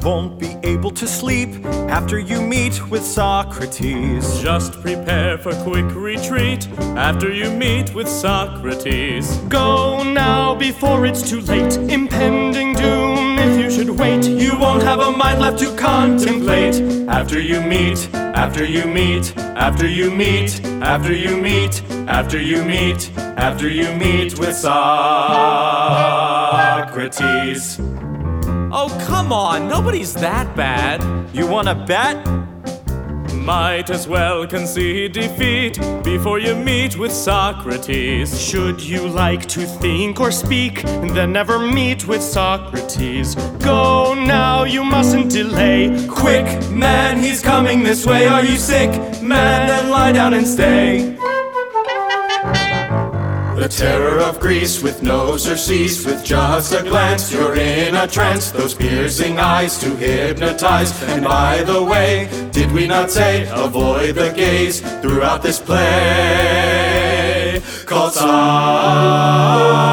won't be able to sleep after you meet with Socrates. Just prepare for quick retreat after you meet with Socrates. Go now before it's too late. Impending doom if you should wait. You won't have a mind left to contemplate after you meet, after you meet, after you meet, after you meet, after you meet, after you meet with Socrates. Oh, come on, nobody's that bad. You wanna bet? Might as well concede defeat before you meet with Socrates. Should you like to think or speak, then never meet with Socrates. Go now, you mustn't delay. Quick, man, he's coming this way. Are you sick, man? Then lie down and stay. The terror of Greece with no surcease. With just a glance you're in a trance. Those piercing eyes to hypnotize. And by the way, did we not say avoid the gaze throughout this play called Socrates?